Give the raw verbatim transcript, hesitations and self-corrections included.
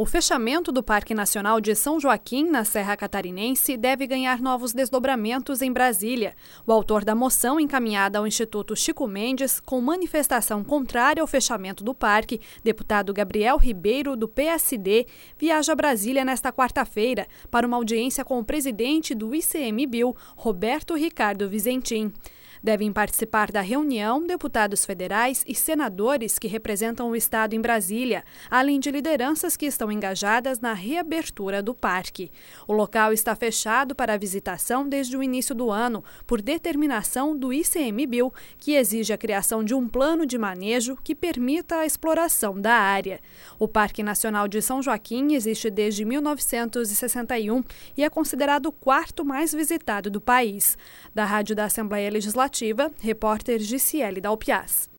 O fechamento do Parque Nacional de São Joaquim, na Serra Catarinense, deve ganhar novos desdobramentos em Brasília. O autor da moção encaminhada ao Instituto Chico Mendes, com manifestação contrária ao fechamento do parque, deputado Gabriel Ribeiro, do P S D, viaja a Brasília nesta quarta-feira para uma audiência com o presidente do ICMBio, Roberto Ricardo Vizentim. Devem participar da reunião deputados federais e senadores que representam o Estado em Brasília, além de lideranças que estão engajadas na reabertura do parque. O local está fechado para visitação desde o início do ano, por determinação do ICMBio, que exige a criação de um plano de manejo que permita a exploração da área. O Parque Nacional de São Joaquim existe desde mil novecentos e sessenta e um e é considerado o quarto mais visitado do país. Da Rádio da Assembleia Legislativa, repórter Giciele Dalpiaz.